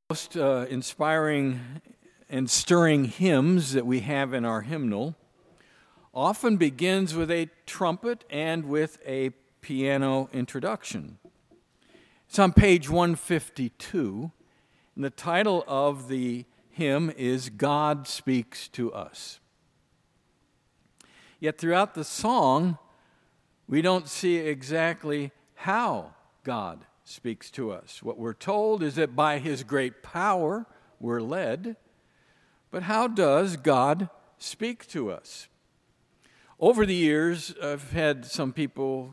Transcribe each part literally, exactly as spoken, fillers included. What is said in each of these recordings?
Most uh, inspiring and stirring hymns that we have in our hymnal often begins with a trumpet and with a piano introduction. It's on page one fifty-two, and the title of the hymn is God Speaks to Us. Yet throughout the song, we don't see exactly how God speaks to us. What we're told is that by His great power we're led, but how does God speak to us? Over the years, I've had some people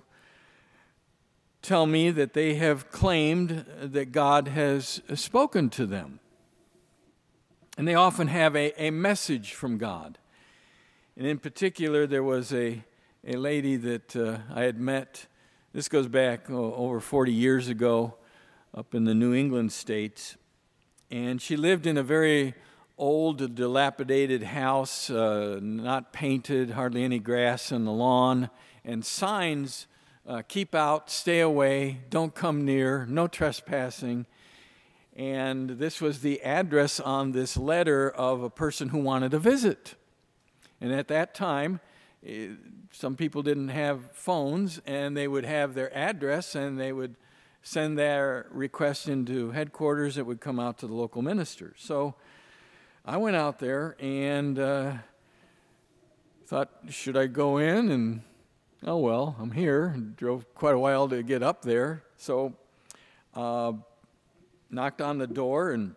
tell me that they have claimed that God has spoken to them. And they often have a, a message from God. And in particular, there was a, a lady that uh, I had met. This goes back oh, over forty years ago up in the New England states. And she lived in a very old, dilapidated house, uh, not painted, hardly any grass on the lawn, and signs, uh, keep out, stay away, don't come near, no trespassing. And this was the address on this letter of a person who wanted to visit. And at that time, it, some people didn't have phones, and they would have their address, and they would send their request into headquarters that would come out to the local minister. So I went out there and uh, thought, should I go in? And, oh, well, I'm here. And drove quite a while to get up there. So uh, knocked on the door, and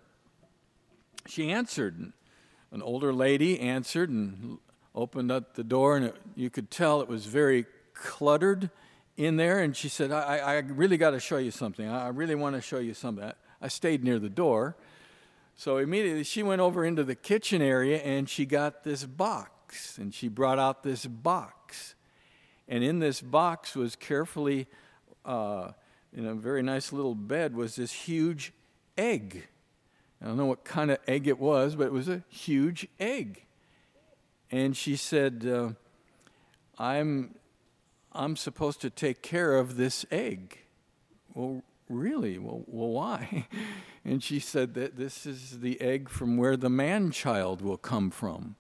she answered. An older lady answered and opened up the door, and it, you could tell it was very cluttered in there. And she said, I, I really got to show you something. I really want to show you something. I, I stayed near the door. So immediately she went over into the kitchen area, and she got this box, and she brought out this box. And in this box was carefully, uh, in a very nice little bed, was this huge egg. I don't know what kind of egg it was, but it was a huge egg. And she said, uh, I'm, I'm supposed to take care of this egg. Well, really? Well, well, why? And she said that this is the egg from where the man-child will come from.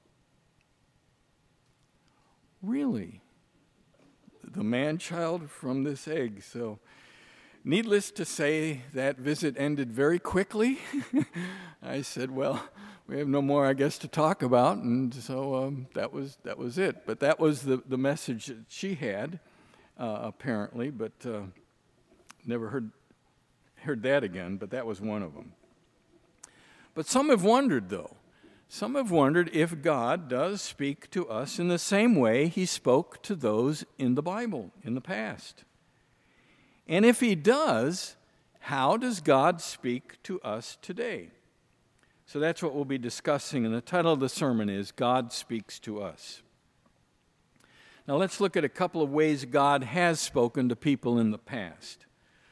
Really? The man-child from this egg. So, needless to say, that visit ended very quickly. I said, well, we have no more, I guess, to talk about, and so um, that was that was it. But that was the, the message that she had, uh, apparently, but uh, never heard heard that again, but that was one of them. But some have wondered, though. Some have wondered if God does speak to us in the same way He spoke to those in the Bible in the past. And if He does, how does God speak to us today? So that's what we'll be discussing, and the title of the sermon is God Speaks to Us. Now let's look at a couple of ways God has spoken to people in the past.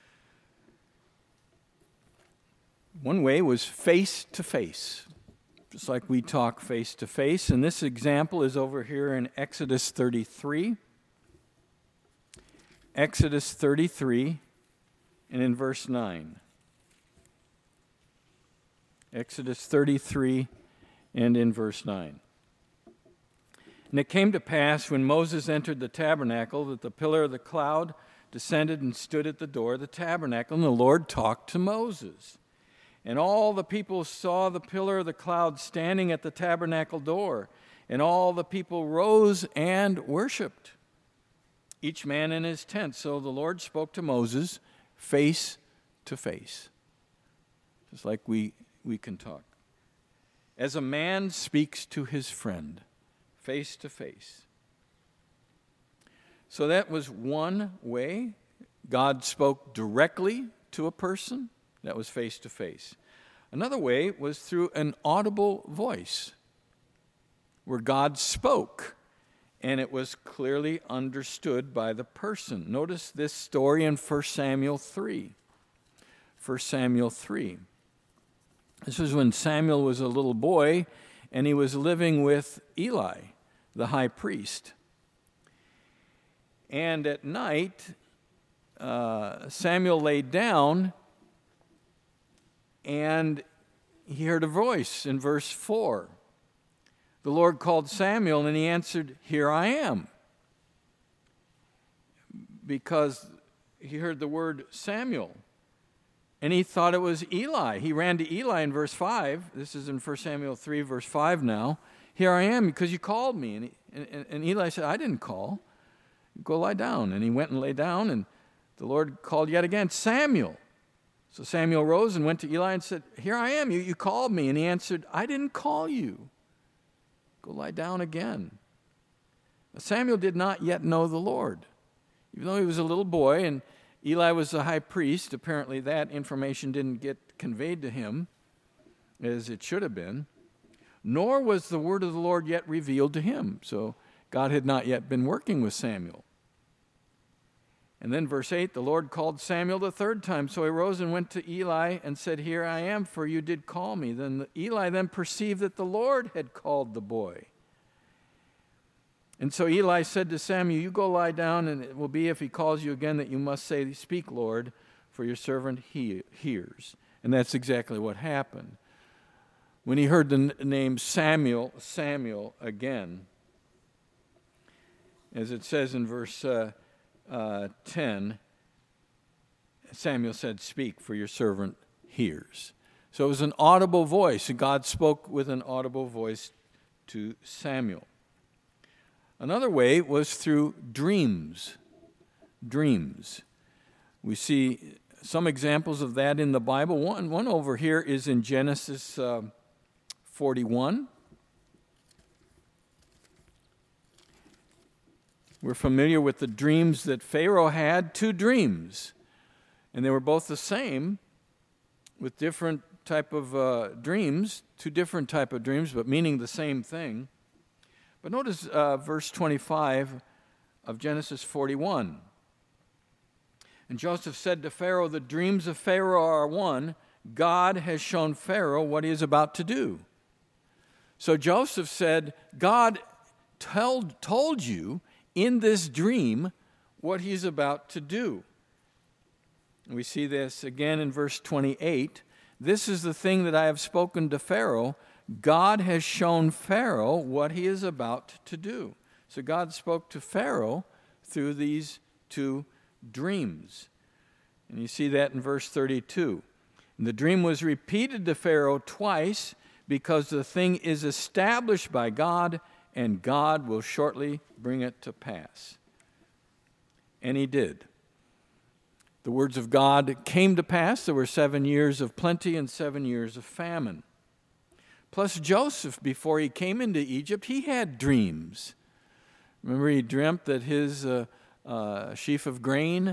One way was face to face, just like we talk face to face, and this example is over here in Exodus thirty-three. Exodus thirty-three, and in verse nine. Exodus thirty-three, and in verse nine. And it came to pass when Moses entered the tabernacle that the pillar of the cloud descended and stood at the door of the tabernacle, and the Lord talked to Moses. And all the people saw the pillar of the cloud standing at the tabernacle door, and all the people rose and worshiped, each man in his tent. So the Lord spoke to Moses face to face, just like we, we can talk. As a man speaks to his friend, face to face. So that was one way God spoke directly to a person. That was face to face. Another way was through an audible voice, where God spoke, and it was clearly understood by the person. Notice this story in First Samuel three. First Samuel three. This was when Samuel was a little boy, and he was living with Eli, the high priest. And at night, uh, Samuel laid down, and he heard a voice in verse four. The Lord called Samuel, and he answered, "Here I am." Because he heard the word Samuel, and he thought it was Eli. He ran to Eli in verse five. This is in First Samuel three, verse five now. "Here I am, because you called me." And, he, and, and Eli said, "I didn't call. Go lie down." And he went and lay down, and the Lord called yet again, "Samuel." So Samuel rose and went to Eli and said, "Here I am, you, you called me." And he answered, "I didn't call you. Go lie down again." Now, Samuel did not yet know the Lord. Even though he was a little boy and Eli was the high priest, apparently that information didn't get conveyed to him as it should have been. Nor was the word of the Lord yet revealed to him. So God had not yet been working with Samuel. And then verse eight, the Lord called Samuel the third time. So he rose and went to Eli and said, "Here I am, for you did call me." Then Eli then perceived that the Lord had called the boy. And so Eli said to Samuel, "You go lie down, and it will be if he calls you again that you must say, 'Speak, Lord, for your servant he hears.'" And that's exactly what happened. When he heard the n- name Samuel, Samuel again, as it says in verse uh, uh, ten, Samuel said, "Speak, for your servant hears." So it was an audible voice, and God spoke with an audible voice to Samuel. Another way was through dreams. Dreams. We see some examples of that in the Bible. One, one over here is in Genesis uh, forty-one. We're familiar with the dreams that Pharaoh had, two dreams. And they were both the same, with different type of uh, dreams, two different type of dreams, but meaning the same thing. But notice uh, verse twenty-five of Genesis forty-one. "And Joseph said to Pharaoh, 'The dreams of Pharaoh are one. God has shown Pharaoh what he is about to do.'" So Joseph said, "God told, told you in this dream what he's about to do." We see this again in verse twenty-eight. "This is the thing that I have spoken to Pharaoh. God has shown Pharaoh what he is about to do." So God spoke to Pharaoh through these two dreams. And you see that in verse thirty-two. "And the dream was repeated to Pharaoh twice, because the thing is established by God, and God will shortly bring it to pass." And he did. The words of God came to pass. There were seven years of plenty and seven years of famine. Plus Joseph, before he came into Egypt, he had dreams. Remember, he dreamt that his uh, uh, sheaf of grain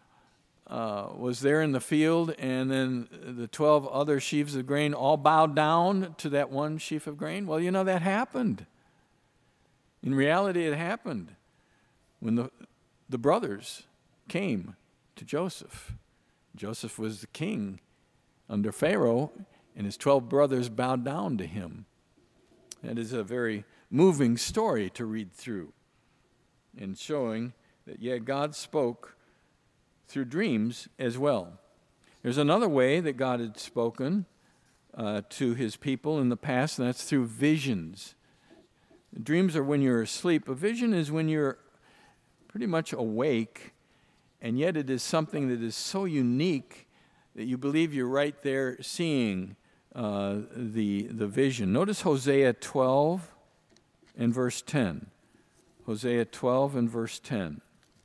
uh, was there in the field, and then the twelve other sheaves of grain all bowed down to that one sheaf of grain. Well, you know, that happened. In reality, it happened when the, the brothers came to Joseph. Joseph was the king under Pharaoh, and his twelve brothers bowed down to him. That is a very moving story to read through, and showing that, yeah, God spoke through dreams as well. There's another way that God had spoken uh, to his people in the past, and that's through visions. Dreams are when you're asleep. A vision is when you're pretty much awake, and yet it is something that is so unique that you believe you're right there seeing uh, the, the vision. Notice Hosea twelve and verse ten. Hosea twelve and verse ten.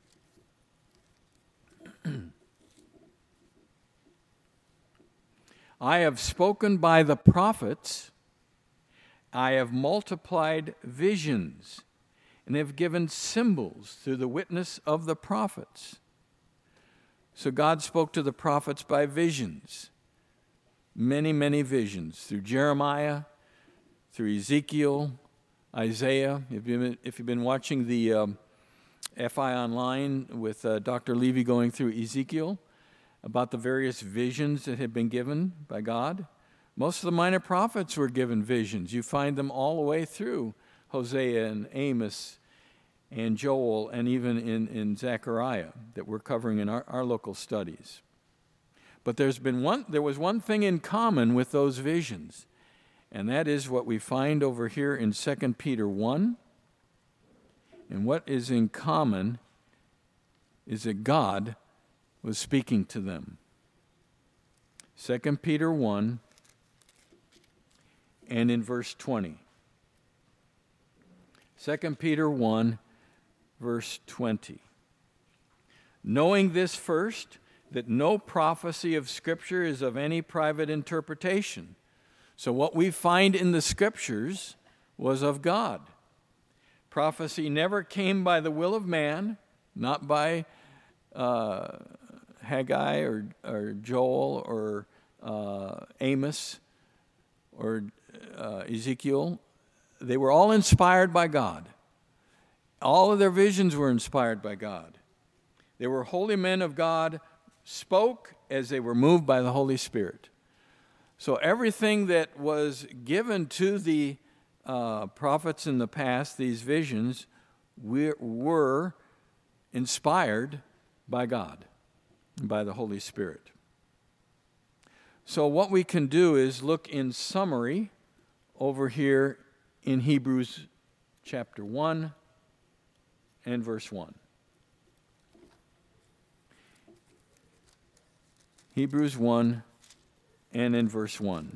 "I have spoken by the prophets, I have multiplied visions, and have given symbols through the witness of the prophets." So God spoke to the prophets by visions. Many, many visions. Through Jeremiah, through Ezekiel, Isaiah. If you've been, if you've been watching the um, F I Online with uh, Doctor Levy going through Ezekiel about the various visions that had been given by God, most of the minor prophets were given visions. You find them all the way through Hosea and Amos and Joel, and even in, in Zechariah that we're covering in our, our local studies. But there's been one, there was one thing in common with those visions, and that is what we find over here in Second Peter one. And what is in common is that God was speaking to them. Second Peter one and in verse twenty. Second Peter one, verse twenty. Knowing this first, that no prophecy of Scripture is of any private interpretation. So what we find in the Scriptures was of God. Prophecy never came by the will of man, not by uh, Haggai or, or Joel or uh, Amos or uh, Ezekiel. They were all inspired by God. All of their visions were inspired by God. They were holy men of God, spoke as they were moved by the Holy Spirit. So everything that was given to the uh, prophets in the past, these visions, we, were inspired by God, by the Holy Spirit. So what we can do is look in summary over here in Hebrews chapter one and verse one. Hebrews one and in verse one.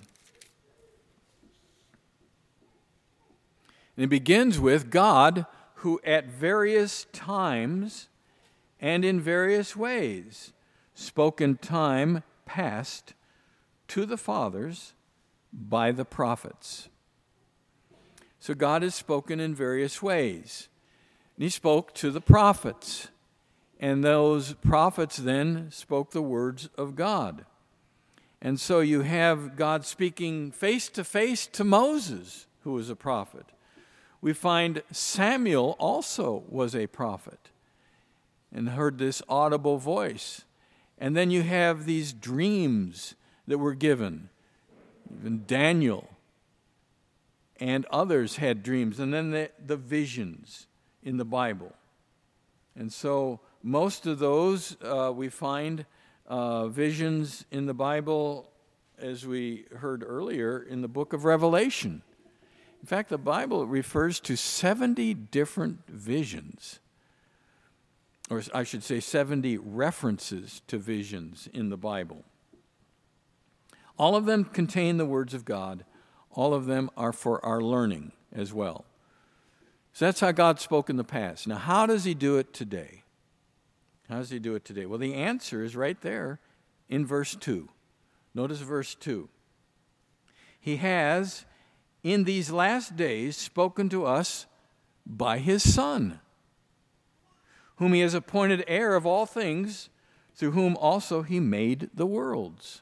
And it begins with God, who at various times and in various ways spoke in time past to the fathers by the prophets. So God has spoken in various ways. And he spoke to the prophets. And those prophets then spoke the words of God. And so you have God speaking face to face to Moses, who was a prophet. We find Samuel also was a prophet and heard this audible voice. And then you have these dreams that were given. Even Daniel and others had dreams. And then the, the visions in the Bible. And so most of those uh, we find uh, visions in the Bible, as we heard earlier, in the book of Revelation. In fact, the Bible refers to seventy different visions, or I should say seventy references to visions in the Bible. All of them contain the words of God. All of them are for our learning as well. So that's how God spoke in the past. Now, how does he do it today? How does he do it today? Well, the answer is right there in verse two. Notice verse two. He has, in these last days, spoken to us by his Son, whom he has appointed heir of all things, through whom also he made the worlds.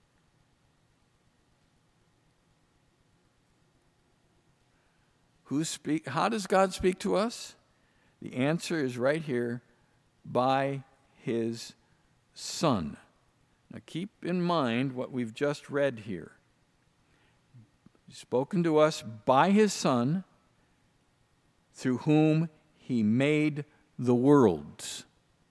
Who speak? How does God speak to us? The answer is right here, by his Son. Now keep in mind what we've just read here. He's spoken to us by his Son, through whom he made the worlds.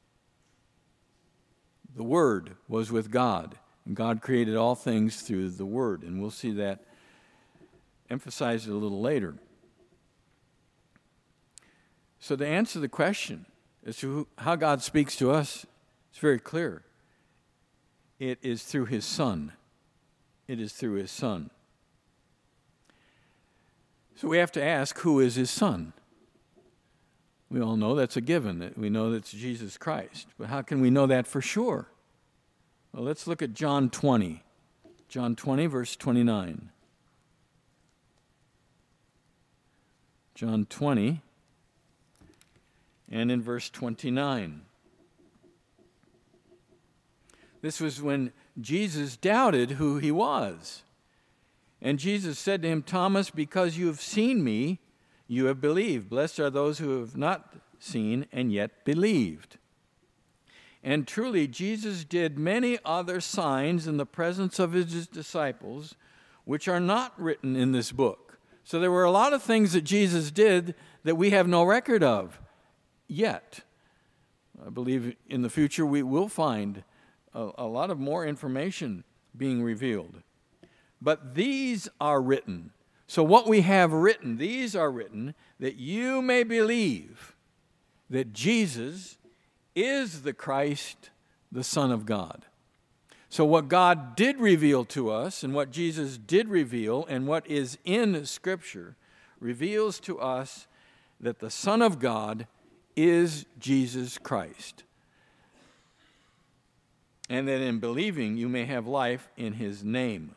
The Word was with God, and God created all things through the Word, and we'll see that emphasized a little later. So to answer the question as to how God speaks to us, it's very clear. It is through his Son. It is through his Son. So we have to ask, who is his Son? We all know that's a given. We know that's Jesus Christ. But how can we know that for sure? Well, let's look at John twenty. John twenty, verse twenty-nine. John twenty. And in verse twenty-nine. This was when Jesus doubted who he was. And Jesus said to him, Thomas, because you have seen me, you have believed. Blessed are those who have not seen and yet believed. And truly, Jesus did many other signs in the presence of his disciples, which are not written in this book. So there were a lot of things that Jesus did that we have no record of. Yet, I believe in the future we will find a, a lot of more information being revealed. But these are written. So what we have written, these are written, that you may believe that Jesus is the Christ, the Son of God. So what God did reveal to us, and what Jesus did reveal, and what is in Scripture, reveals to us that the Son of God is Jesus Christ. And that in believing you may have life in His name.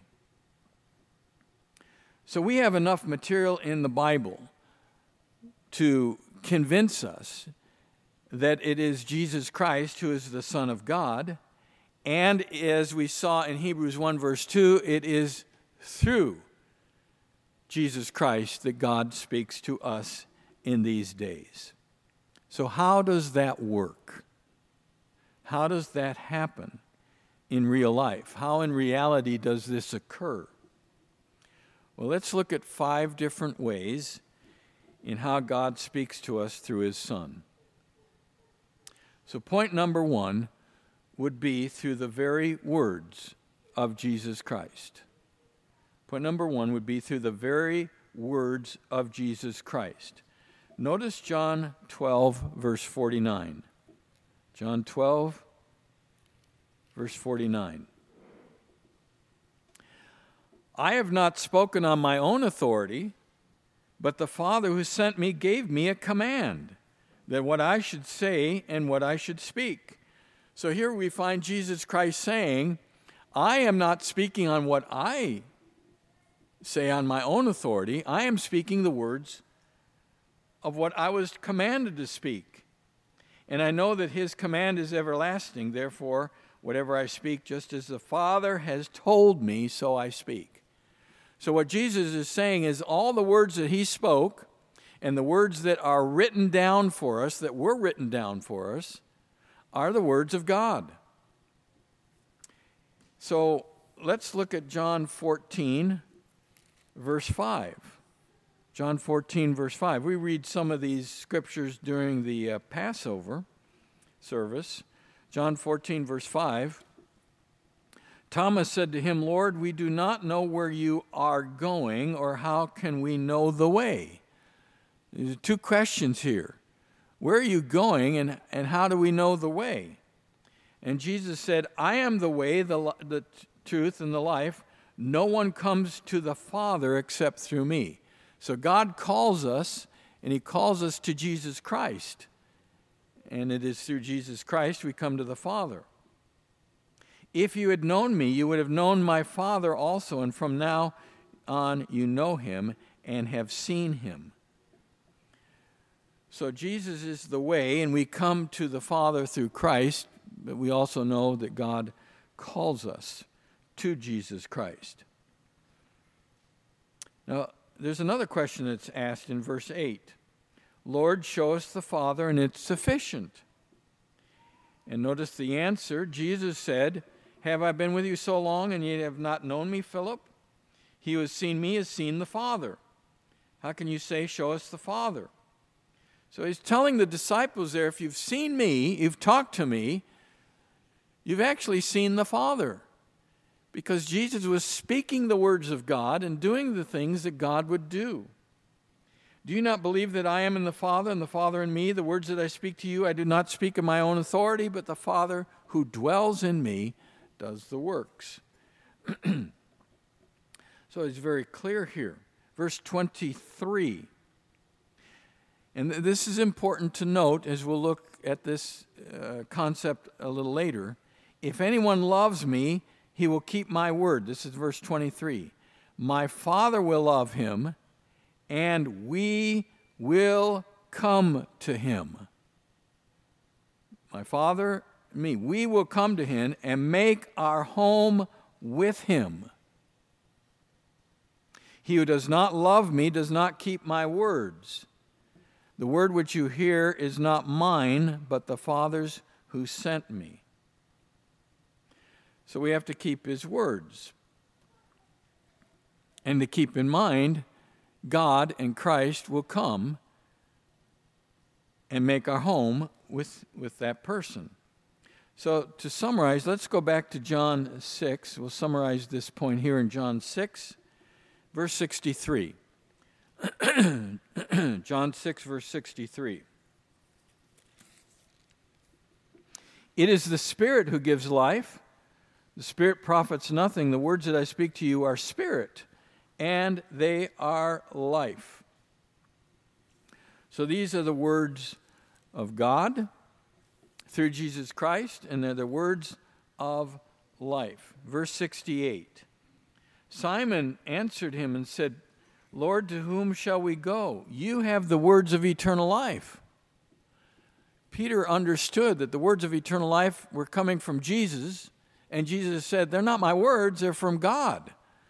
So we have enough material in the Bible to convince us that it is Jesus Christ who is the Son of God. And as we saw in Hebrews one verse two, it is through Jesus Christ that God speaks to us in these days. So how does that work? How does that happen in real life? How in reality does this occur? Well, let's look at five different ways in how God speaks to us through His Son. So point number one would be through the very words of Jesus Christ. Point number one would be through the very words of Jesus Christ. Notice John twelve, verse forty-nine. John twelve, verse forty-nine. I have not spoken on my own authority, but the Father who sent me gave me a command, that what I should say and what I should speak. So here we find Jesus Christ saying, I am not speaking on what I say on my own authority. I am speaking the words of what I was commanded to speak. And I know that His command is everlasting. Therefore, whatever I speak, just as the Father has told me, so I speak. So what Jesus is saying is all the words that He spoke and the words that are written down for us, that were written down for us, are the words of God. So let's look at John fourteen, verse five. John fourteen, verse five. We read some of these scriptures during the uh, Passover service. John fourteen, verse five. Thomas said to Him, Lord, we do not know where you are going, or how can we know the way? There's two questions here. Where are you going, and, and how do we know the way? And Jesus said, I am the way, the, the truth, and the life. No one comes to the Father except through me. So God calls us, and He calls us to Jesus Christ. And it is through Jesus Christ we come to the Father. If you had known me, you would have known my Father also, and from now on you know Him and have seen Him. So Jesus is the way, and we come to the Father through Christ, but we also know that God calls us to Jesus Christ. Now, there's another question that's asked in verse eight. Lord, show us the Father, and it's sufficient. And notice the answer. Jesus said, have I been with you so long, and ye have not known me, Philip? He who has seen me has seen the Father. How can you say, show us the Father? So He's telling the disciples there, if you've seen me, you've talked to me, you've actually seen the Father. Because Jesus was speaking the words of God and doing the things that God would do. Do you not believe that I am in the Father, and the Father in me? The words that I speak to you, I do not speak of my own authority, but the Father who dwells in me does the works. So it's very clear here. Verse twenty-three. And this is important to note as we'll look at this uh, concept a little later. If anyone loves me, he will keep my word. This is verse twenty-three. My Father will love him, and we will come to him. My Father, me, we will come to him and make our home with him. He who does not love me does not keep my words. The word which you hear is not mine, but the Father's who sent me. So we have to keep his words. And to keep in mind, God and Christ will come and make our home with, with that person. So to summarize, let's go back to John six. We'll summarize this point here in John six, verse sixty-three. John six, verse sixty-three. It is the Spirit who gives life. The Spirit profits nothing. The words that I speak to you are spirit, and they are life. So these are the words of God through Jesus Christ, and they're the words of life. Verse sixty-eight. Simon answered him and said, Lord, to whom shall we go? You have the words of eternal life. Peter understood that the words of eternal life were coming from Jesus, and Jesus said, they're not my words, they're from God.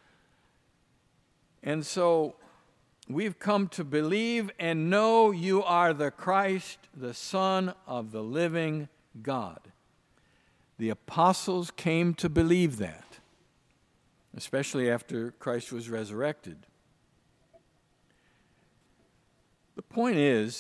And so we've come to believe and know you are the Christ, the Son of the living God. The apostles came to believe that, especially after Christ was resurrected. The point is,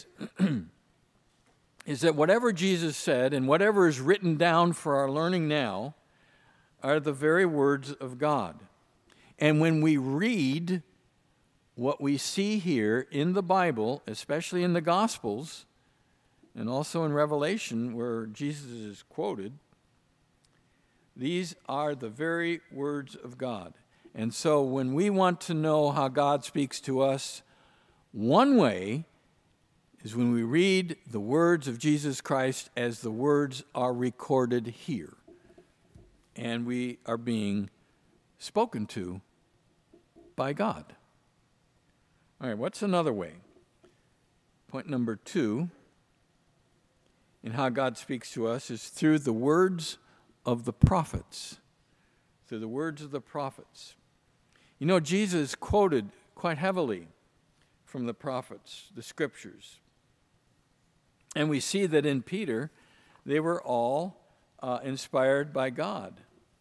is that whatever Jesus said and whatever is written down for our learning now are the very words of God. And when we read what we see here in the Bible, especially in the Gospels, and also in Revelation where Jesus is quoted, these are the very words of God. And so when we want to know how God speaks to us, one way is when we read the words of Jesus Christ as the words are recorded here. And we are being spoken to by God. All right, what's another way? Point number two in how God speaks to us is through the words of the prophets. Through the words of the prophets. You know, Jesus quoted quite heavily from the prophets, the scriptures. And we see that in Peter, they were all uh, inspired by God.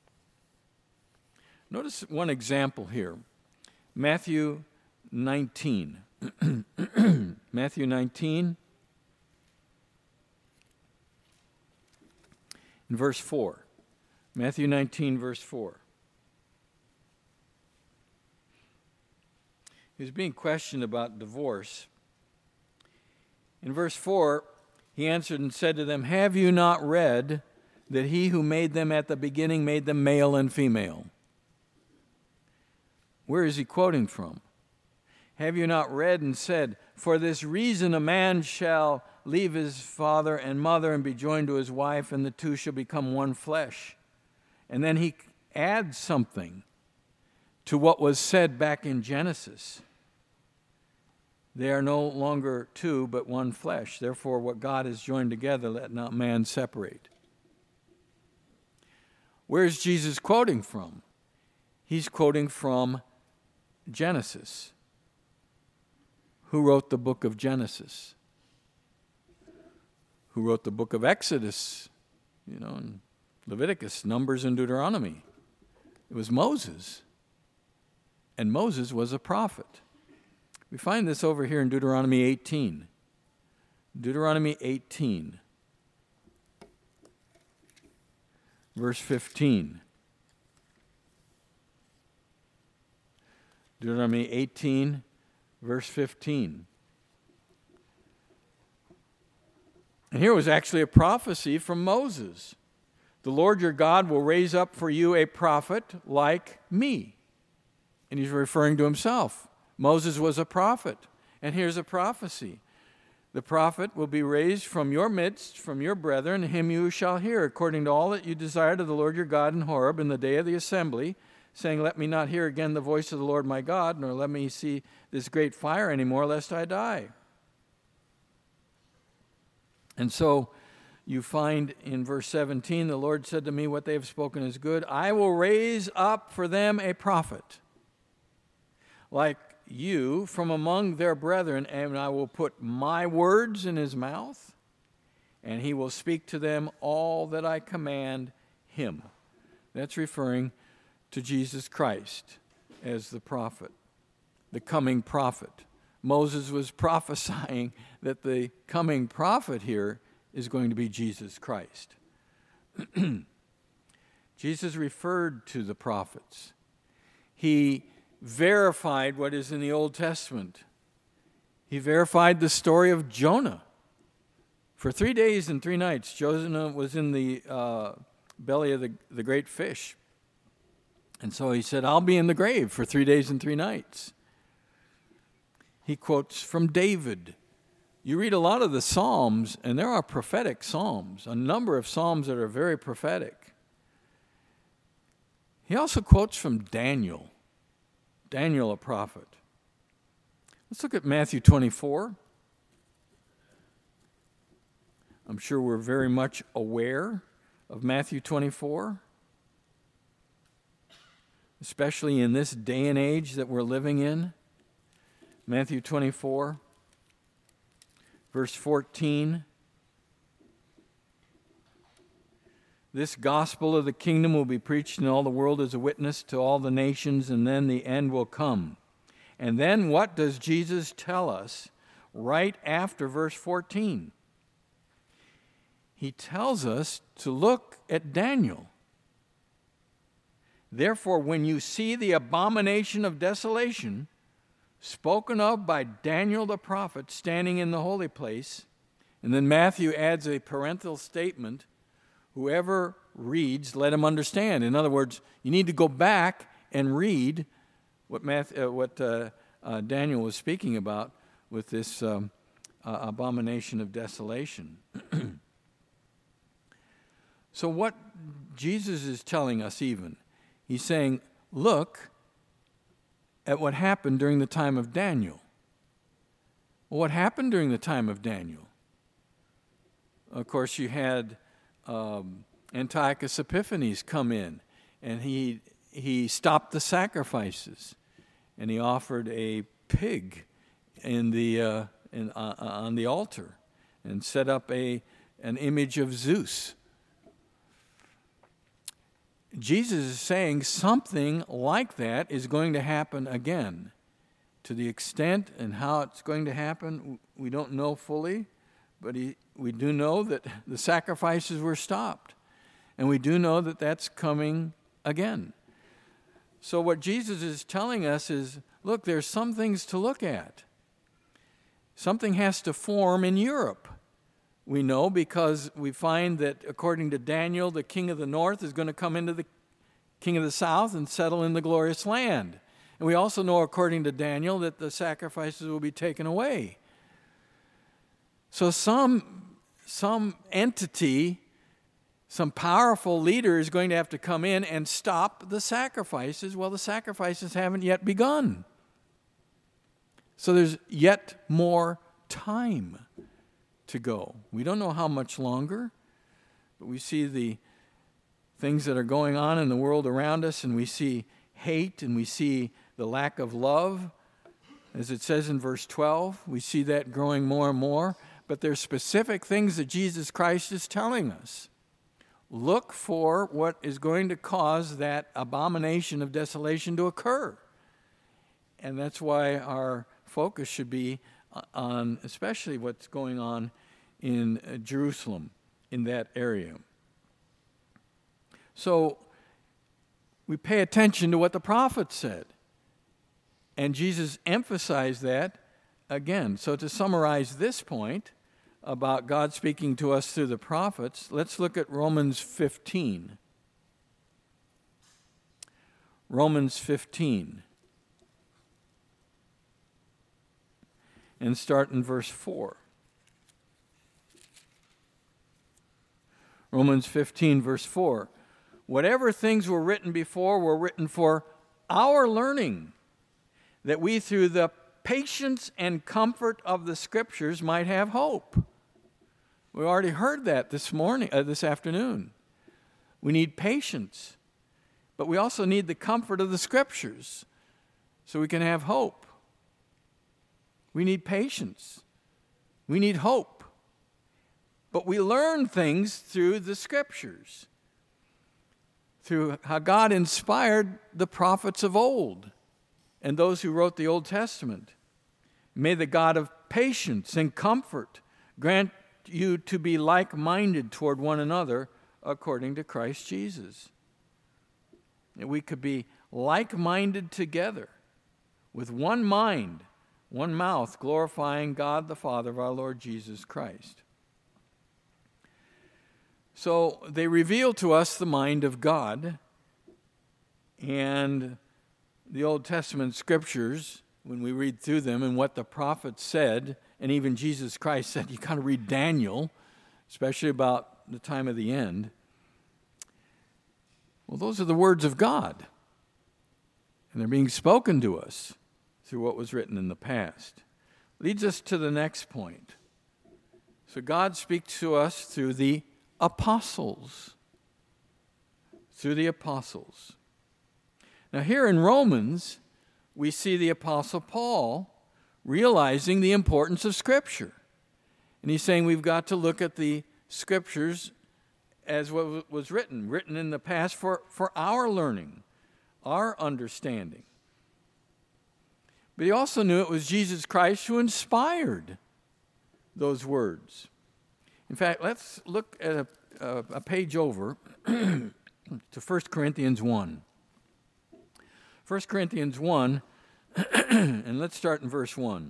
Notice one example here. Matthew nineteen. Matthew nineteen, in verse four. Matthew nineteen, verse four. He was being questioned about divorce. In verse four, he answered and said to them, have you not read that he who made them at the beginning made them male and female? Where is he quoting from? Have you not read and said, for this reason a man shall leave his father and mother and be joined to his wife, and the two shall become one flesh? And then he adds something to what was said back in Genesis. They are no longer two, but one flesh. Therefore, what God has joined together, let not man separate. Where is Jesus quoting from? He's quoting from Genesis. Who wrote the book of Genesis? Who wrote the book of Exodus? You know, and Leviticus, Numbers, and Deuteronomy. It was Moses. And Moses was a prophet. We find this over here in Deuteronomy eighteen. Deuteronomy eighteen, verse fifteen. Deuteronomy eighteen, verse fifteen. And here was actually a prophecy from Moses. The Lord your God will raise up for you a prophet like me. And he's referring to himself. Moses was a prophet. And here's a prophecy. The prophet will be raised from your midst, from your brethren, him you shall hear, according to all that you desired of the Lord your God in Horeb in the day of the assembly, saying, let me not hear again the voice of the Lord my God, nor let me see this great fire anymore, lest I die. And so you find in verse seventeen, the Lord said to me, what they have spoken is good. I will raise up for them a prophet, like you, from among their brethren, and I will put my words in his mouth, and he will speak to them all that I command him. That's referring to Jesus Christ as the prophet, the coming prophet. Moses was prophesying that the coming prophet here is going to be Jesus Christ. Jesus referred to the prophets. He verified what is in the Old Testament. He verified the story of Jonah. For three days and three nights, Jonah was in the uh, belly of the, the great fish. And so he said, I'll be in the grave for three days and three nights. He quotes from David. You read a lot of the Psalms, and there are prophetic Psalms, a number of Psalms that are very prophetic. He also quotes from Daniel, Daniel a prophet. Let's look at Matthew twenty-four. I'm sure we're very much aware of Matthew twenty-four, especially in this day and age that we're living in. Matthew twenty-four, verse fourteen. This gospel of the kingdom will be preached in all the world as a witness to all the nations, and then the end will come. And then what does Jesus tell us right after verse fourteen? He tells us to look at Daniel. Therefore, when you see the abomination of desolation spoken of by Daniel the prophet standing in the holy place, and then Matthew adds a parenthetical statement, whoever reads, let him understand. In other words, you need to go back and read what, Matthew, uh, what uh, uh, Daniel was speaking about with this um, uh, abomination of desolation. So what Jesus is telling us even, he's saying, look at what happened during the time of Daniel. Well, what happened during the time of Daniel? Of course, you had um, Antiochus Epiphanes come in, and he he stopped the sacrifices, and he offered a pig in the uh, in, uh, on the altar, and set up a an image of Zeus. Jesus is saying something like that is going to happen again. To the extent and how it's going to happen, we don't know fully, but he, we do know that the sacrifices were stopped. And we do know that that's coming again. So what Jesus is telling us is, look, there's some things to look at. Something has to form in Europe. We know because we find that according to Daniel, the king of the north is going to come into the king of the south and settle in the glorious land. And we also know according to Daniel that the sacrifices will be taken away. So some, some entity, some powerful leader is going to have to come in and stop the sacrifices. Well, the sacrifices haven't yet begun. So there's yet more time to go. We don't know how much longer, but we see the things that are going on in the world around us, and we see hate, and we see the lack of love. As it says in verse twelve, we see that growing more and more, but there's specific things that Jesus Christ is telling us. Look for what is going to cause that abomination of desolation to occur. And that's why our focus should be on especially what's going on in uh, Jerusalem, in that area. So we pay attention to what the prophet said. And Jesus emphasized that again. So to summarize this point about God speaking to us through the prophets, let's look at Romans fifteen. Romans fifteen. And start in verse four. Romans fifteen, verse four. Whatever things were written before were written for our learning, that we through the patience and comfort of the Scriptures might have hope. We already heard that this morning, uh, this afternoon. We need patience, but we also need the comfort of the Scriptures so we can have hope. We need patience. We need hope. But we learn things through the Scriptures, through how God inspired the prophets of old and those who wrote the Old Testament. May the God of patience and comfort grant you to be like-minded toward one another according to Christ Jesus. That we could be like-minded together, with one mind, one mouth, glorifying God the Father of our Lord Jesus Christ. So they reveal to us the mind of God, and the Old Testament scriptures, when we read through them and what the prophets said, and even Jesus Christ said, you kind of read Daniel, especially about the time of the end. Well, those are the words of God, and they're being spoken to us through what was written in the past. Leads us to the next point. So God speaks to us through the apostles. Through the apostles. Now here in Romans, we see the Apostle Paul realizing the importance of Scripture. And he's saying we've got to look at the Scriptures as what was written, written in the past for, for our learning, our understanding. But he also knew it was Jesus Christ who inspired those words. In fact, let's look at a, a, a page over to First Corinthians one. First Corinthians one, and let's start in verse one.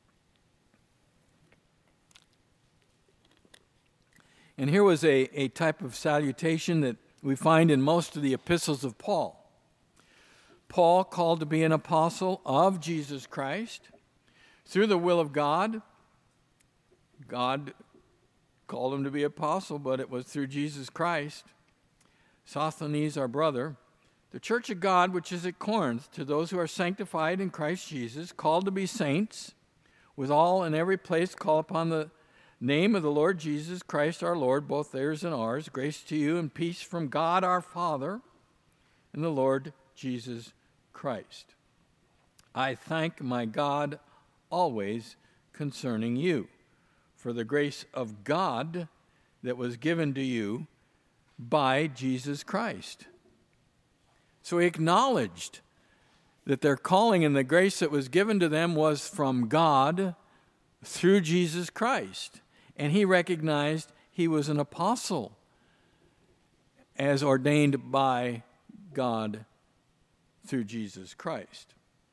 And here was a, a type of salutation that we find in most of the epistles of Paul. Paul, called to be an apostle of Jesus Christ, through the will of God. God called him to be apostle, but it was through Jesus Christ. Sosthenes, our brother, the church of God, which is at Corinth, to those who are sanctified in Christ Jesus, called to be saints, with all in every place call upon the name of the Lord Jesus Christ our Lord, both theirs and ours. Grace to you and peace from God our Father and the Lord Jesus Christ. I thank my God always concerning you, for the grace of God that was given to you by Jesus Christ. So he acknowledged that their calling and the grace that was given to them was from God through Jesus Christ. And he recognized he was an apostle as ordained by God through Jesus Christ.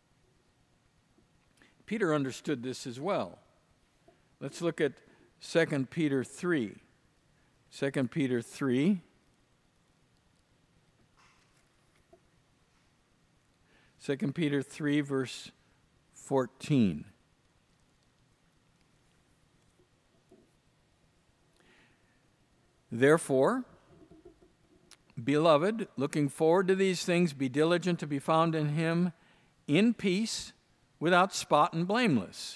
Peter understood this as well. Let's look at Second Peter three. Second Peter three. Second Peter three, verse fourteen. Therefore, beloved, looking forward to these things, be diligent to be found in him in peace, without spot and blameless.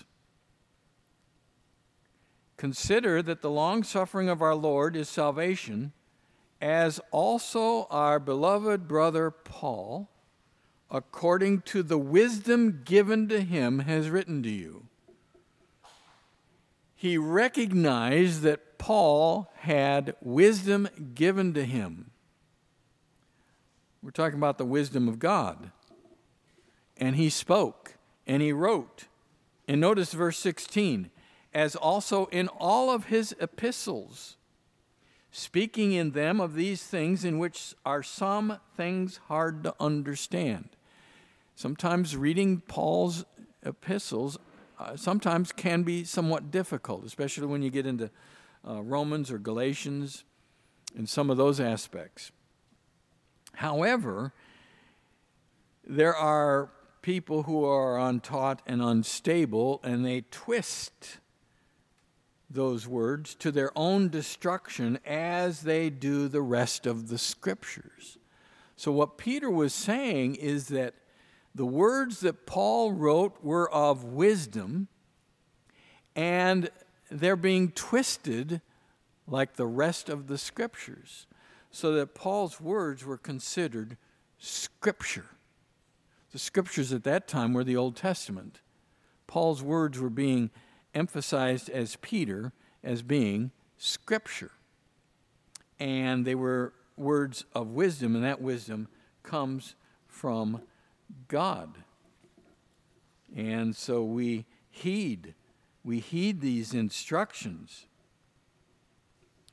Consider that the long-suffering of our Lord is salvation, as also our beloved brother Paul, according to the wisdom given to him, has written to you. He recognized that Paul had wisdom given to him. We're talking about the wisdom of God. And he spoke, and he wrote. And notice verse sixteen, as also in all of his epistles, speaking in them of these things in which are some things hard to understand. Sometimes reading Paul's epistles uh, sometimes can be somewhat difficult, especially when you get into uh, Romans or Galatians and some of those aspects. However, there are people who are untaught and unstable, and they twist those words to their own destruction as they do the rest of the scriptures. So what Peter was saying is that the words that Paul wrote were of wisdom, and they're being twisted like the rest of the scriptures, so that Paul's words were considered scripture. The scriptures at that time were the Old Testament. Paul's words were being emphasized as Peter as being scripture. And they were words of wisdom, and that wisdom comes from God. And so we heed, we heed these instructions.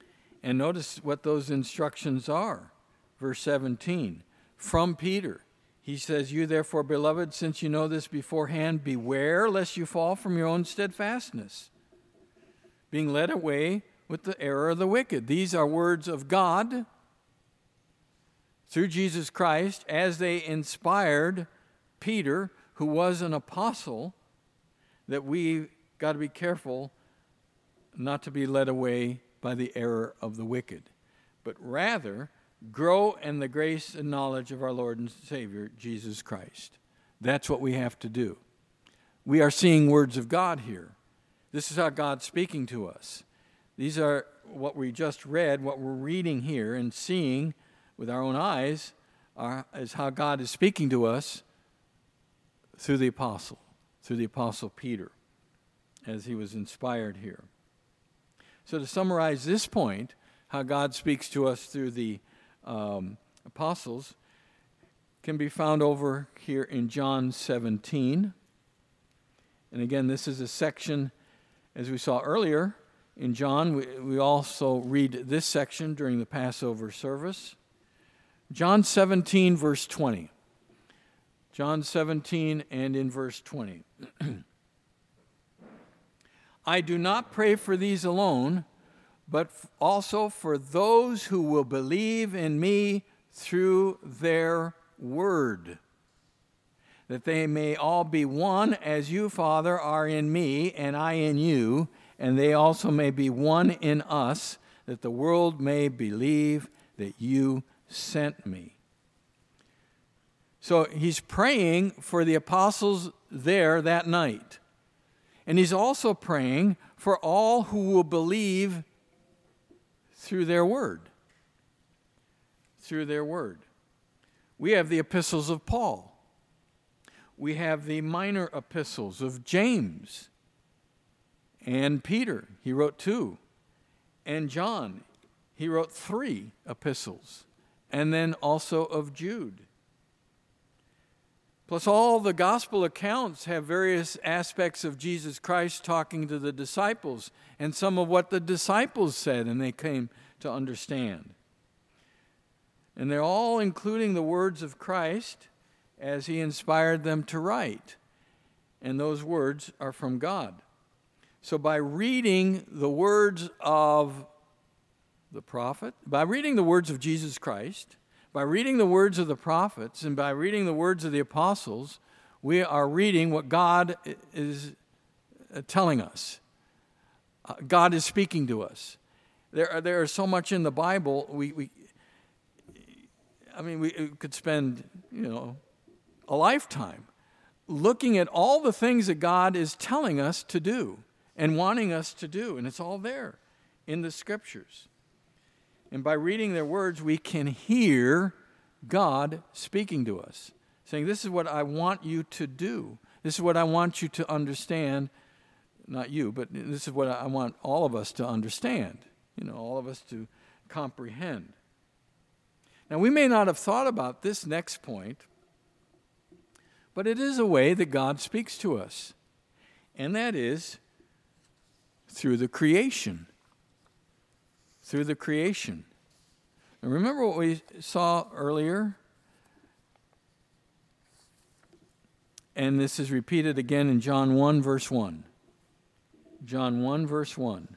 And notice what those instructions are. Verse seventeen, from Peter. He says, you therefore, beloved, since you know this beforehand, beware lest you fall from your own steadfastness, being led away with the error of the wicked. These are words of God through Jesus Christ as they inspired Peter, who was an apostle, that we got to be careful not to be led away by the error of the wicked, but rather grow in the grace and knowledge of our Lord and Savior, Jesus Christ. That's what we have to do. We are seeing words of God here. This is how God's speaking to us. These are what we just read, what we're reading here and seeing with our own eyes are, is how God is speaking to us through the apostle, through the apostle Peter, as he was inspired here. So to summarize this point, how God speaks to us through the um, apostles can be found over here in John seventeen. And again, this is a section, as we saw earlier, in John. We, we also read this section during the Passover service. John seventeen, verse twenty. John seventeen and in verse twenty. I do not pray for these alone, but also for those who will believe in me through their word, that they may all be one as you, Father, are in me and I in you, and they also may be one in us, that the world may believe that you sent me. So he's praying for the apostles there that night. And he's also praying for all who will believe through their word. Through their word. We have the epistles of Paul. We have the minor epistles of James and Peter. He wrote two. And John, he wrote three epistles. And then also of Jude. Plus, all the gospel accounts have various aspects of Jesus Christ talking to the disciples and some of what the disciples said and they came to understand. And they're all including the words of Christ as he inspired them to write. And those words are from God. So by reading the words of the prophet, by reading the words of Jesus Christ, by reading the words of the prophets and by reading the words of the apostles, we are reading what God is telling us. Uh, God is speaking to us. There are, there is so much in the Bible. We, we, I mean, we could spend, you know, a lifetime looking at all the things that God is telling us to do and wanting us to do, and it's all there in the Scriptures. And by reading their words, we can hear God speaking to us, saying, this is what I want you to do. This is what I want you to understand. Not you, but this is what I want all of us to understand. You know, all of us to comprehend. Now, we may not have thought about this next point, but it is a way that God speaks to us. And that is through the creation. Through the creation. Now remember what we saw earlier? And this is repeated again in John one, verse one. John one, verse one.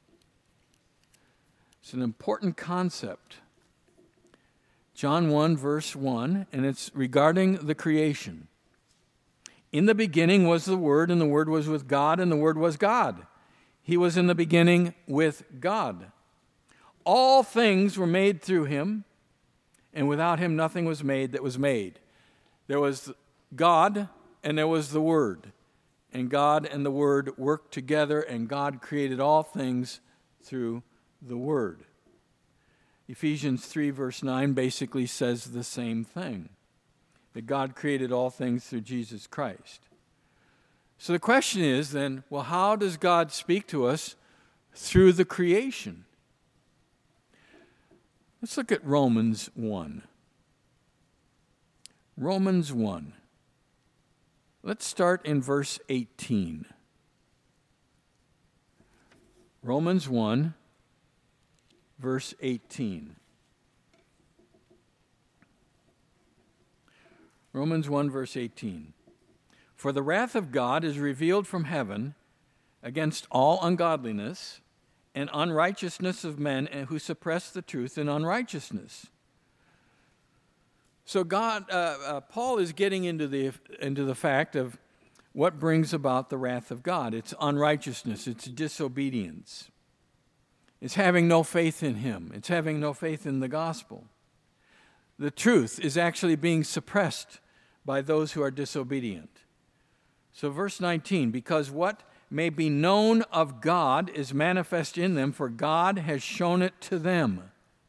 It's an important concept. John one, verse one, and it's regarding the creation. In the beginning was the Word, and the Word was with God, and the Word was God. He was in the beginning with God. All things were made through him, and without him nothing was made that was made. There was God, and there was the Word. And God and the Word worked together, and God created all things through the Word. Ephesians three, verse nine basically says the same thing, that God created all things through Jesus Christ. So the question is then, well, how does God speak to us through the creation? Let's look at Romans one. Romans one. Let's start in verse eighteen. Romans one, verse eighteen. Romans one, verse eighteen. For the wrath of God is revealed from heaven against all ungodliness and unrighteousness of men who suppress the truth in unrighteousness. So God, uh, uh, Paul is getting into the into the fact of what brings about the wrath of God. It's unrighteousness. It's disobedience. It's having no faith in Him. It's having no faith in the gospel. The truth is actually being suppressed by those who are disobedient. So verse nineteen, because what may be known of God is manifest in them, for God has shown it to them.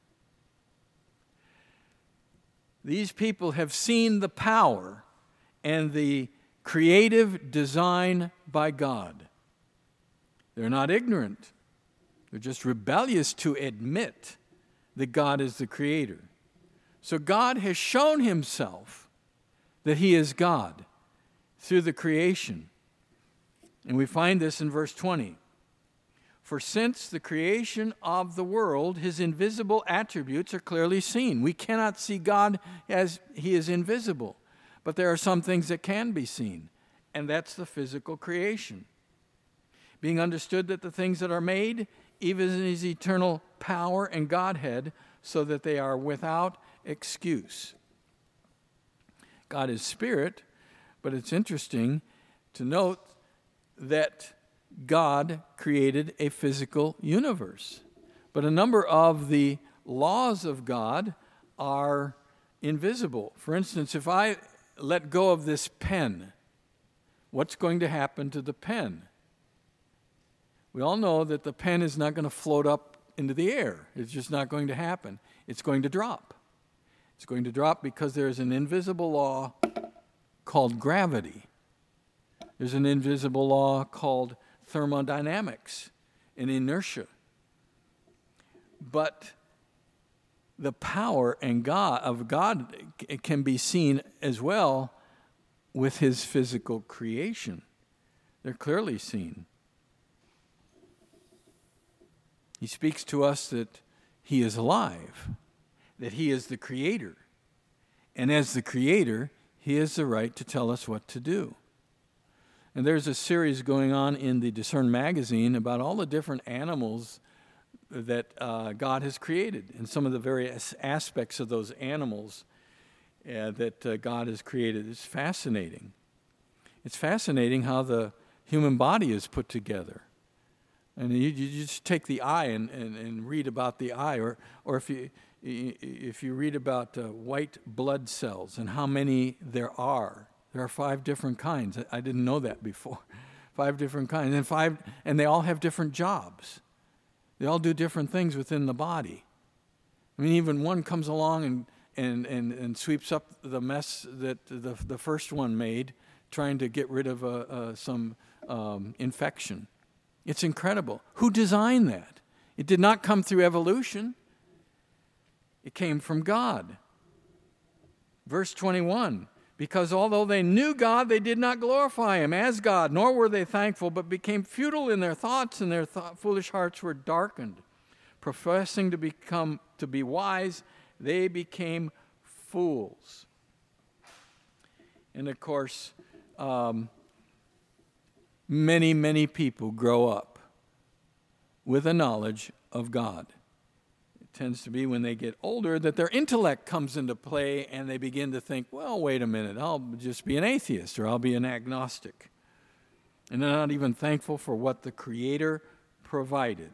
These people have seen the power and the creative design by God. They're not ignorant. They're just rebellious to admit that God is the creator. So God has shown Himself that He is God through the creation. And we find this in verse twenty. For since the creation of the world, His invisible attributes are clearly seen. We cannot see God as He is invisible, but there are some things that can be seen, and that's the physical creation. Being understood that the things that are made, even in His eternal power and Godhead, so that they are without excuse. God is spirit, but it's interesting to note that God created a physical universe. But a number of the laws of God are invisible. For instance, if I let go of this pen, what's going to happen to the pen? We all know that the pen is not going to float up into the air. It's just not going to happen. It's going to drop. It's going to drop because there's an invisible law called gravity. There's an invisible law called thermodynamics and inertia. But the power and God of God can be seen as well with His physical creation. They're clearly seen. He speaks to us that He is alive, that He is the creator. And as the creator, He has the right to tell us what to do. And there's a series going on in the Discern magazine about all the different animals that uh, God has created and some of the various aspects of those animals uh, that uh, God has created. It's fascinating. It's fascinating how the human body is put together. And you, you just take the eye and, and, and read about the eye, or, or if you if you read about uh, white blood cells and how many there are. There are five different kinds. I didn't know that before. Five different kinds. And five, and they all have different jobs. They all do different things within the body. I mean, even one comes along and, and, and, and sweeps up the mess that the, the first one made, trying to get rid of uh, uh, some um, infection. It's incredible. Who designed that? It did not come through evolution. It came from God. Verse twenty-one. Because although they knew God, they did not glorify Him as God, nor were they thankful, but became futile in their thoughts, and their th- foolish hearts were darkened. Professing to become to be wise, they became fools. And of course, um, many, many people grow up with a knowledge of God. Tends to be when they get older that their intellect comes into play and they begin to think, well, wait a minute, I'll just be an atheist or I'll be an agnostic. And they're not even thankful for what the Creator provided.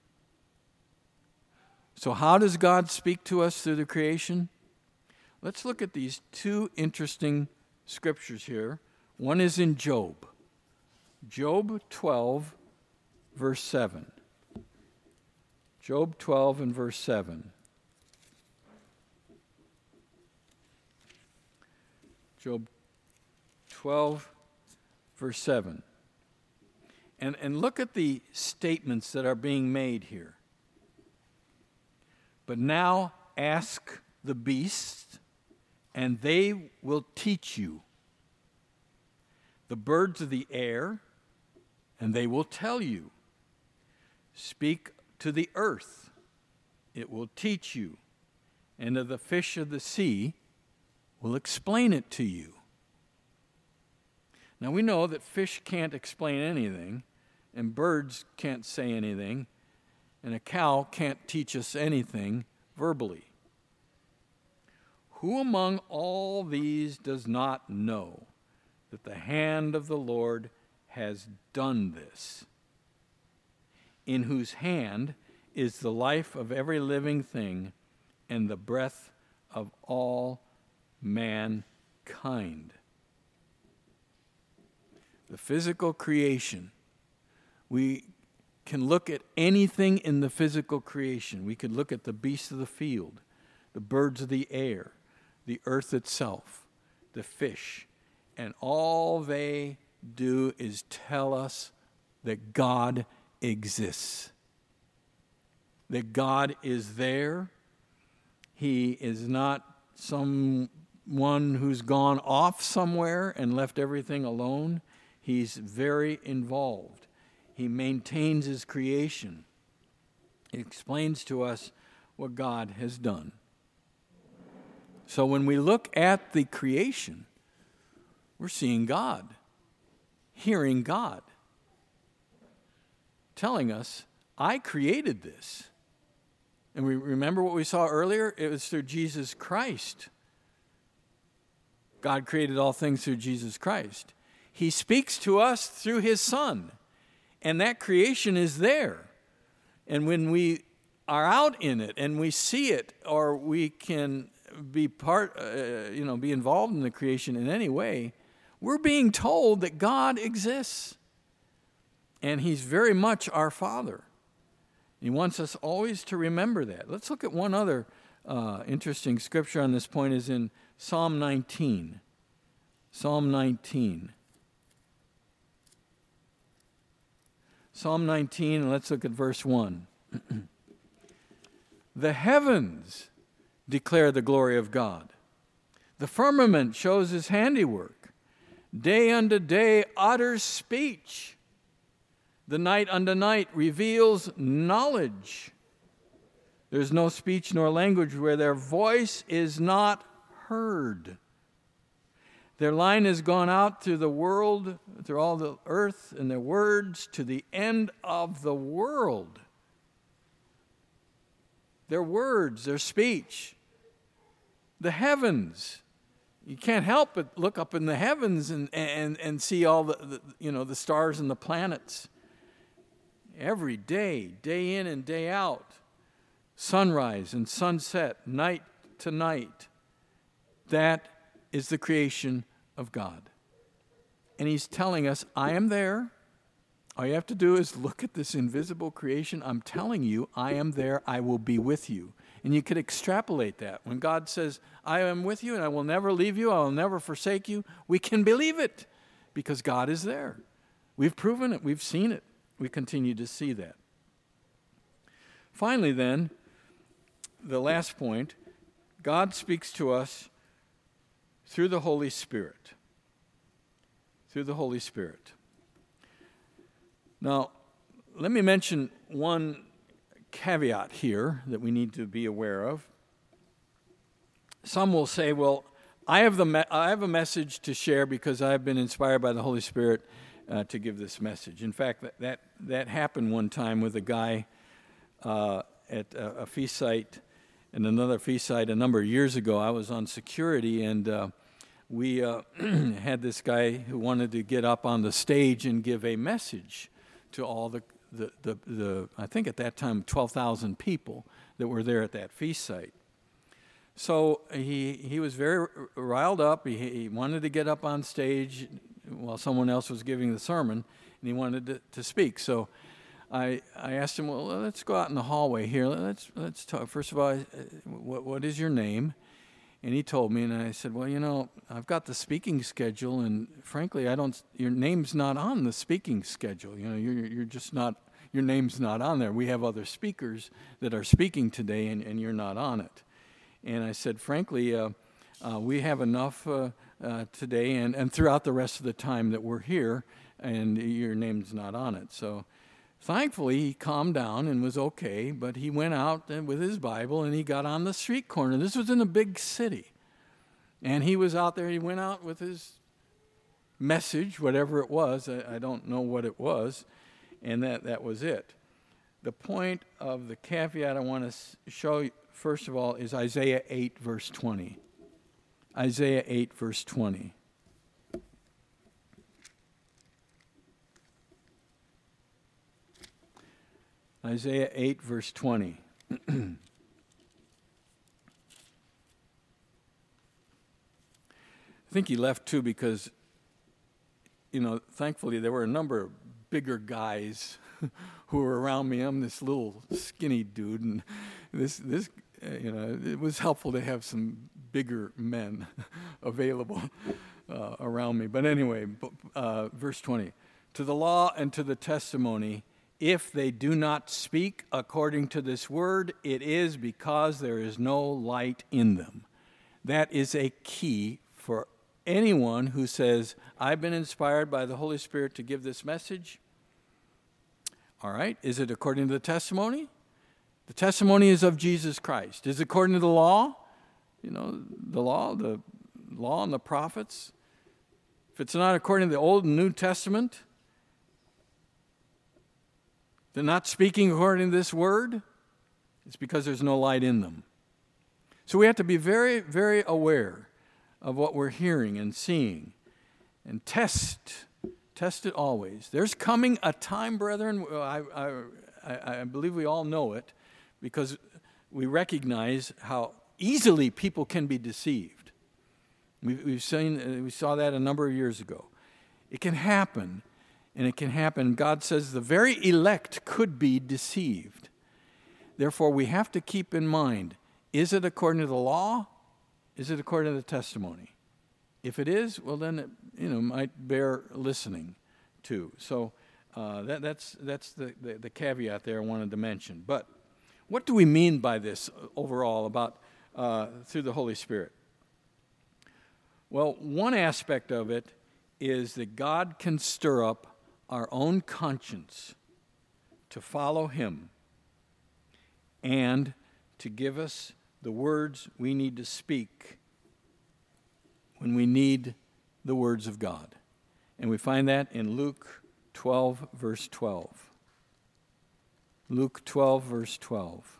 So how does God speak to us through the creation? Let's look at these two interesting scriptures here. One is in Job. Job twelve, verse seven. Job twelve and verse seven. Job twelve, verse seven. And, and look at the statements that are being made here. But now ask the beasts, and they will teach you. The birds of the air, and they will tell you. Speak to the earth, it will teach you, and of the fish of the sea will explain it to you. Now we know that fish can't explain anything, and birds can't say anything, and a cow can't teach us anything verbally. Who among all these does not know that the hand of the Lord has done this, in whose hand is the life of every living thing and the breath of all mankind? The physical creation. We can look at anything in the physical creation. We could look at the beasts of the field, the birds of the air, the earth itself, the fish, and all they do is tell us that God exists, that God is there. He is not someone who's gone off somewhere and left everything alone. He's very involved. He maintains his creation. He explains to us what God has done. So when we look at the creation, we're seeing God, hearing God, telling us, I created this. And we remember what we saw earlier? It was through Jesus Christ. God created all things through Jesus Christ. He speaks to us through his Son. And that creation is there. And when we are out in it and we see it, or we can be part, uh, you know, be involved in the creation in any way, we're being told that God exists. And he's very much our Father. He wants us always to remember that. Let's look at one other uh, interesting scripture on this point, is in Psalm nineteen. Psalm nineteen. Psalm nineteen, and let's look at verse one. The heavens declare the glory of God. The firmament shows his handiwork. Day unto day utters speech. The night unto night reveals knowledge. There's no speech nor language where their voice is not heard. Their line has gone out through the world, through all the earth, and their words to the end of the world. Their words, their speech, the heavens. You can't help but look up in the heavens and, and, and see all the, the, you know, the stars and the planets. Every day, day in and day out, sunrise and sunset, night to night. That is the creation of God. And he's telling us, I am there. All you have to do is look at this invisible creation. I'm telling you, I am there. I will be with you. And you could extrapolate that. When God says, I am with you and I will never leave you, I will never forsake you, we can believe it because God is there. We've proven it. We've seen it. We continue to see that. Finally, then, the last point, God speaks to us through the Holy Spirit. Through the Holy Spirit. Now, let me mention one caveat here that we need to be aware of. Some will say, well, I have, the me- I have a message to share because I've been inspired by the Holy Spirit uh, to give this message. In fact, that, that, that happened one time with a guy uh, at a, a feast site and another feast site a number of years ago. I was on security, and uh, we uh, had this guy who wanted to get up on the stage and give a message to all the, the, the, the I think at that time, twelve thousand people that were there at that feast site. So he he was very riled up. He, he wanted to get up on stage while someone else was giving the sermon, and he wanted to, to speak. So I I asked him, well, let's go out in the hallway here. Let's let's talk. First of all, what what is your name? And he told me, and I said, well, you know, I've got the speaking schedule, and frankly, I don't. Your name's not on the speaking schedule. You know, you're you're just not. Your name's not on there. We have other speakers that are speaking today, and, and you're not on it. And I said, frankly, uh, uh, we have enough uh, uh, today, and, and throughout the rest of the time that we're here, and your name's not on it. So, Thankfully, he calmed down and was okay, but he went out with his Bible and he got on the street corner. This was in a big city. And he was out there, he went out with his message, whatever it was. I, I don't know what it was. And that, that was it. The point of the caveat I want to show you, first of all, is Isaiah eight, verse twenty. Isaiah eight, verse twenty. Isaiah eight, verse twenty. I think he left too because, you know, thankfully there were a number of bigger guys who were around me. I'm this little skinny dude, and this, this, uh, you know, it was helpful to have some bigger men available uh, around me. But anyway, uh, verse twenty. To the law and to the testimony, if they do not speak according to this word, it is because there is no light in them. That is a key for anyone who says, I've been inspired by the Holy Spirit to give this message. All right, is it according to the testimony? The testimony is of Jesus Christ. Is it according to the law? You know, the law, the law and the prophets. If it's not according to the Old and New Testament, they're not speaking according to this word, it's because there's no light in them. So we have to be very, very aware of what we're hearing and seeing and test, test it always. There's coming a time, brethren, I, I, I, I believe we all know it, because we recognize how easily people can be deceived. We've, we've seen, we saw that a number of years ago. It can happen. And it can happen. God says the very elect could be deceived. Therefore, we have to keep in mind, is it according to the law? Is it according to the testimony? If it is, well, then it, you know, might bear listening to. So uh, that, that's, that's the, the, the caveat there I wanted to mention. But what do we mean by this overall about uh, through the Holy Spirit? Well, one aspect of it is that God can stir up our own conscience to follow him and to give us the words we need to speak when we need the words of God. And we find that in Luke twelve, verse twelve. Luke twelve, verse twelve.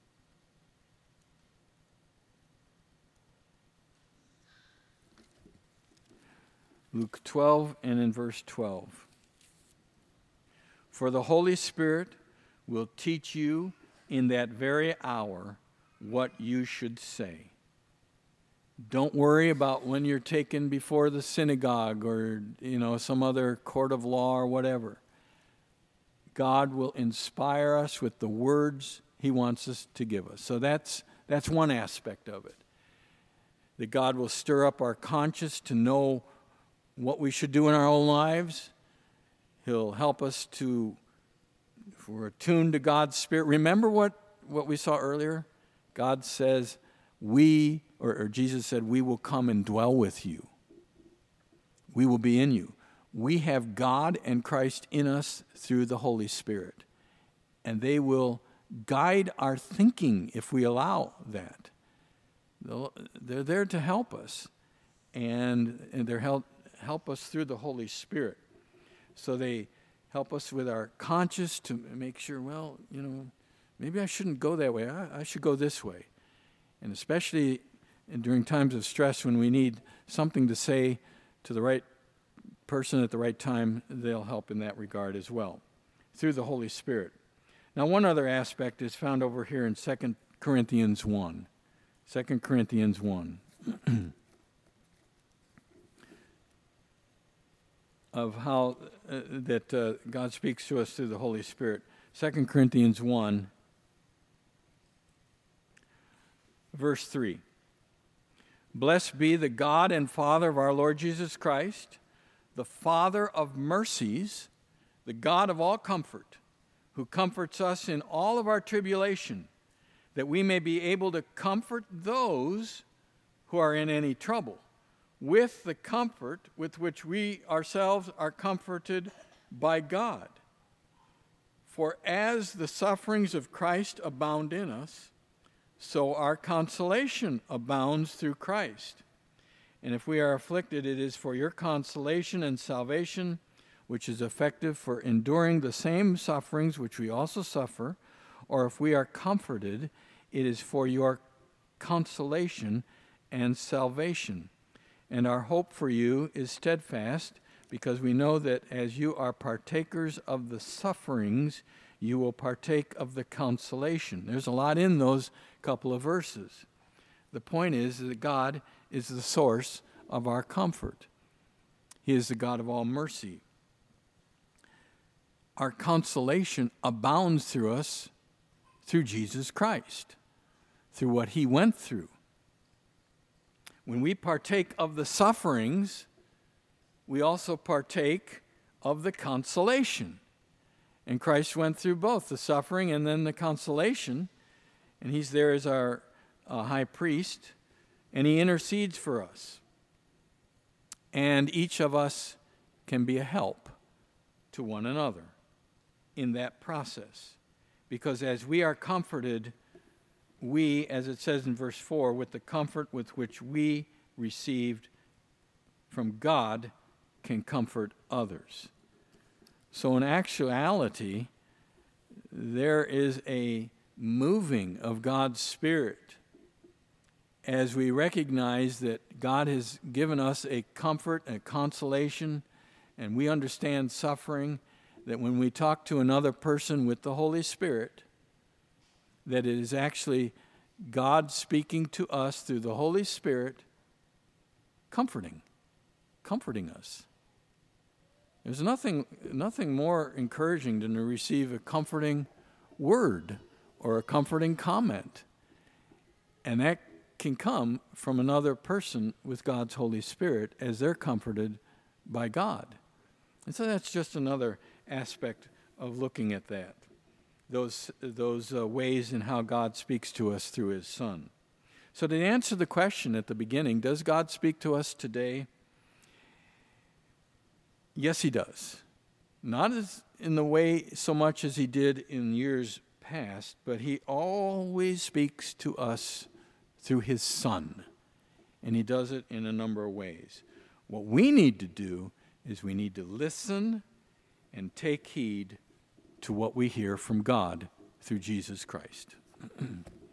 Luke twelve and in verse twelve. For the Holy Spirit will teach you in that very hour what you should say. Don't worry about when you're taken before the synagogue or, you know, some other court of law or whatever. God will inspire us with the words he wants us to give us. So that's that's one aspect of it. That God will stir up our conscience to know what we should do in our own lives. He'll help us to, if we're attuned to God's Spirit. Remember what, what we saw earlier? God says, we, or, or Jesus said, we will come and dwell with you. We will be in you. We have God and Christ in us through the Holy Spirit. And they will guide our thinking if we allow that. They'll, they're there to help us. And, and they're help, help us through the Holy Spirit. So they help us with our conscience to make sure, well, you know, maybe I shouldn't go that way. I, I should go this way. And especially during times of stress when we need something to say to the right person at the right time, they'll help in that regard as well, through the Holy Spirit. Now, one other aspect is found over here in Second Corinthians one. Second Corinthians one. Of how uh, that uh, God speaks to us through the Holy Spirit. Second Corinthians one, verse three. Blessed be the God and Father of our Lord Jesus Christ, the Father of mercies, the God of all comfort, who comforts us in all of our tribulation, that we may be able to comfort those who are in any trouble, with the comfort with which we ourselves are comforted by God. For as the sufferings of Christ abound in us, so our consolation abounds through Christ. And if we are afflicted, it is for your consolation and salvation, which is effective for enduring the same sufferings which we also suffer. Or if we are comforted, it is for your consolation and salvation. And our hope for you is steadfast, because we know that as you are partakers of the sufferings, you will partake of the consolation. There's a lot in those couple of verses. The point is that God is the source of our comfort. He is the God of all mercy. Our consolation abounds through us through Jesus Christ, through what he went through. When we partake of the sufferings, we also partake of the consolation. And Christ went through both the suffering and then the consolation. And he's there as our uh, high priest, and he intercedes for us. And each of us can be a help to one another in that process. Because as we are comforted, we, as it says in verse four, with the comfort with which we received from God, can comfort others. So in actuality, there is a moving of God's Spirit as we recognize that God has given us a comfort, a consolation, and we understand suffering, that when we talk to another person with the Holy Spirit, that it is actually God speaking to us through the Holy Spirit, comforting, comforting us. There's nothing, nothing more encouraging than to receive a comforting word or a comforting comment. And that can come from another person with God's Holy Spirit as they're comforted by God. And so that's just another aspect of looking at that, those, those uh, ways in how God speaks to us through his Son. So to answer the question at the beginning, does God speak to us today? Yes, he does. Not as in the way so much as he did in years past, but he always speaks to us through his Son. And he does it in a number of ways. What we need to do is we need to listen and take heed to what we hear from God through Jesus Christ.